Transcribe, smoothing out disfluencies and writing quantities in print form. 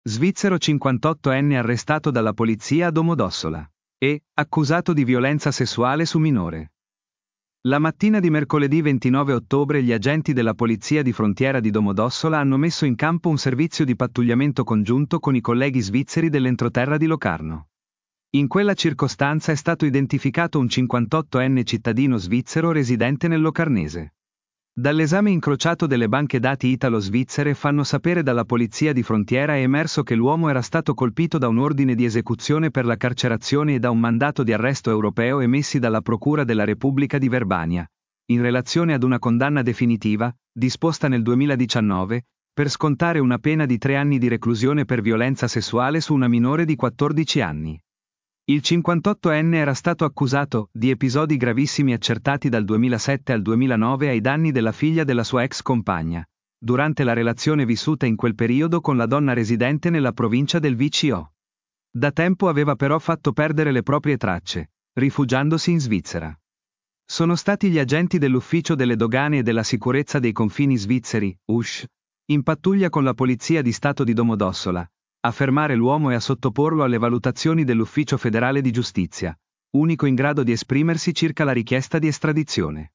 Svizzero 58enne arrestato dalla polizia a Domodossola. Accusato di violenza sessuale su minore. La mattina di mercoledì 29 ottobre gli agenti della polizia di frontiera di Domodossola hanno messo in campo un servizio di pattugliamento congiunto con i colleghi svizzeri dell'entroterra di Locarno. In quella circostanza è stato identificato un 58enne cittadino svizzero residente nel Locarnese. Dall'esame incrociato delle banche dati italo-svizzere fanno sapere dalla polizia di frontiera è emerso che l'uomo era stato colpito da un ordine di esecuzione per la carcerazione e da un mandato di arresto europeo emessi dalla Procura della Repubblica di Verbania, in relazione ad una condanna definitiva, disposta nel 2019, per scontare una pena di 3 anni di reclusione per violenza sessuale su una minore di 14 anni. Il 58enne era stato accusato di episodi gravissimi accertati dal 2007 al 2009 ai danni della figlia della sua ex compagna, durante la relazione vissuta in quel periodo con la donna residente nella provincia del VCO. Da tempo aveva però fatto perdere le proprie tracce, rifugiandosi in Svizzera. Sono stati gli agenti dell'Ufficio delle Dogane e della Sicurezza dei Confini Svizzeri, USH, in pattuglia con la Polizia di Stato di Domodossola, a fermare l'uomo e a sottoporlo alle valutazioni dell'Ufficio federale di giustizia, unico in grado di esprimersi circa la richiesta di estradizione.